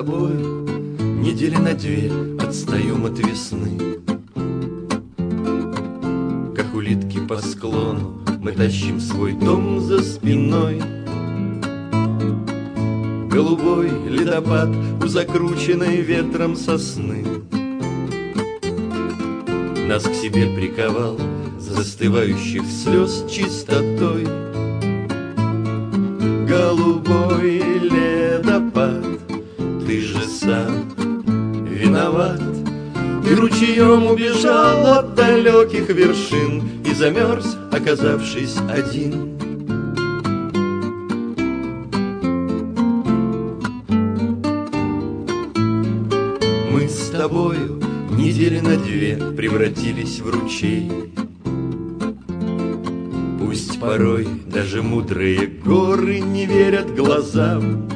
тобой недели на две отстаем от весны. Как улитки по склону мы тащим свой дом за спиной. Голубой ледопад у закрученной ветром сосны нас к себе приковал застывающих слез чистотой. Голубой ледопад, ты же сам виноват. Ты ручьем убежал от далеких вершин и замерз, оказавшись один. Мы с тобою недели на две превратились в ручей. Пусть порой даже мудрые горы не верят глазам,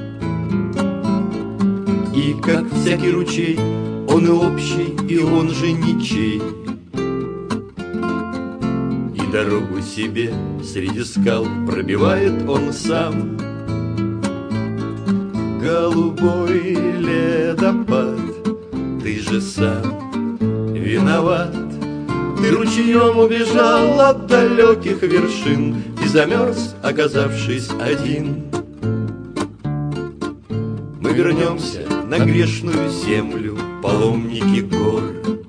и как всякий ручей, он и общий, и он же ничей. И дорогу себе среди скал пробивает он сам. Голубой ледопад, ты же сам виноват. Ты ручьем убежал от далеких вершин и замерз, оказавшись один. Мы вернемся на грешную землю, паломники гор.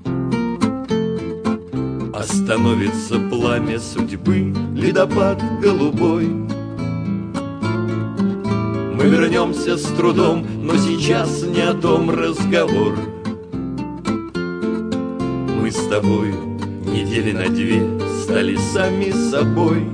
Остановится пламя судьбы, ледопад голубой. Мы вернемся с трудом, но сейчас не о том разговор. Мы с тобой недели на две стали сами собой.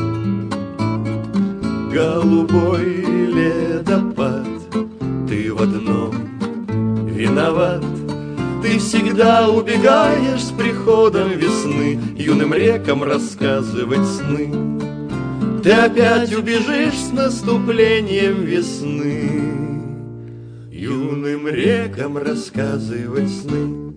Голубой ледопад, ты в одном виноват. Ты всегда убегаешь с приходом весны юным рекам рассказывать сны. Ты опять убежишь с наступлением весны юным рекам рассказывать сны.